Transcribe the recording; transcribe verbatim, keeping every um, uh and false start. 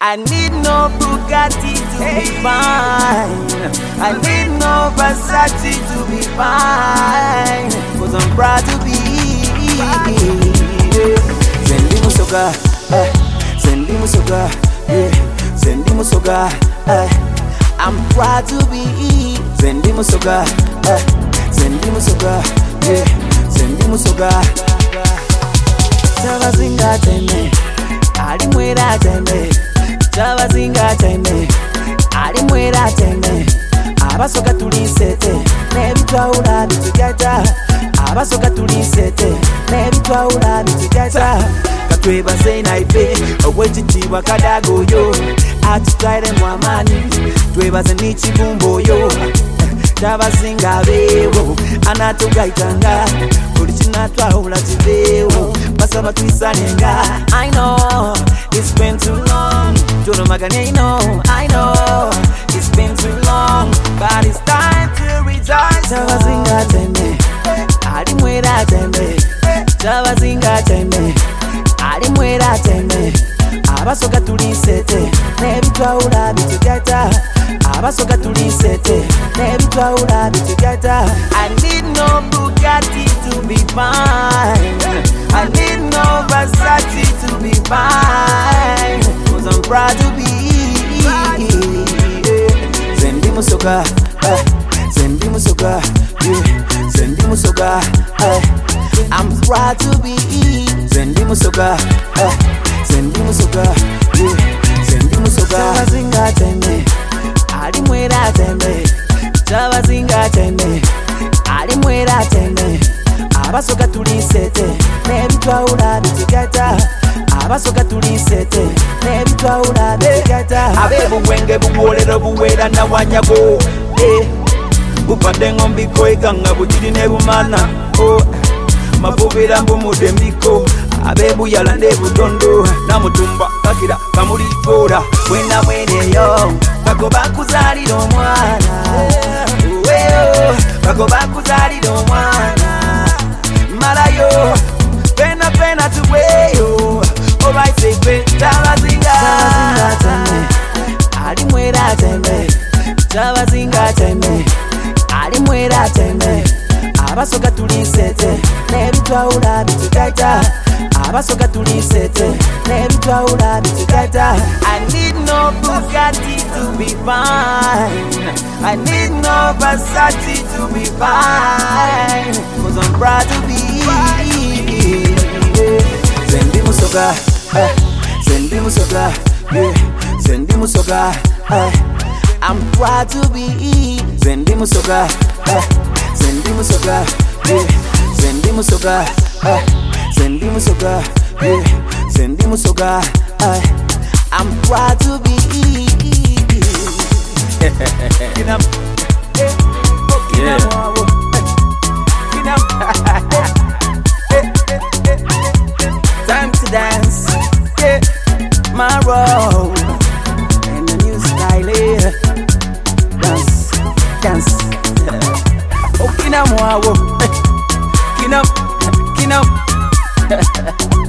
I need no Bugatti to be fine. I need no Versace to be fine. Cause I'm proud to be. Sendi musoga, eh. Sendi musoga, yeah. Sendi musoga, eh. I'm proud to be. Sendi musoga, eh. Sendi musoga, yeah. Sendi musoga. Chabazinga teme, ali mwera teme. Chabazinga teme, ali mwera teme. Abasoka tulisete, nebitwaula bitugata. Abasoka tulisete, nebitwaula bitugata. Katwebaze naife, obwekitiibwa kadagoyo. Atutwaire mu amaanyi, twebaze n'ekibumboyo. Chabazinga beewo, anatugaitanga. Buli kinatwawula kibeewo, basaba twisalenga. I know, it's been too long. Jono magane, I know, I know. It's been too long, but it's time to rejoice. Chabazinga teme, ali mwera teme. Chabazinga teme, ali mwera teme. Abasoka tulisete, nebitwaula bitugata. Abasoka tulisete, nebitwaula bitugata. I need no Bugatti to be fine. I need no Versace to be fine. Cause I'm proud to be. Sendi musoga, eh. Sendi musoga, yeah. Sendi musoga, eh. I'm proud to be. Sendi musoga, eh. Sendi musoga, yeah. Sendi musoga. Chabazinga teme, ali mwera teme. Chabazinga teme, ali mwera teme. Abasoka tulisete, nebitwaula bitugata. Abasoka tulisete, nebitwaula bitugata. Abebuwenge buwolero buwera na wanyago, eh. Bupande ngombiko iganga bujiri nebumana, oh. Mabubira mbumude mbiko, abebuyala nebudondo. Namutumba kakira kamulikora, wena mweneyo. Bako bakuzalira omwana, weyo. Bako bakuzalira omwana, malayo. Pena pena tuweyo, alright say pe. Chabazinga, chabazinga teme, ali mwera teme. Chabazinga teme, ali mwera teme. Abasoka tulisete, nebitwaula bitugata. Abasoka tulisete, nebitwaula bitugata. I need no Bugatti to be fine. I need no Versace to be fine. Cause I'm proud to be. Sendi musoga, eh. Sendi musoga, yeah. Sendi musoga, eh. I'm proud to be. Sendi musoga, eh. Sendi musoga, yeah. Sendi musoga, eh. Sendi musoga, yeah. Sendi musoga, eh. I'm proud to be. Yeah. Time to dance, yeah. My role and the new style, yeah. Dance, dance. Oh, kinam wow, kinam, kinam.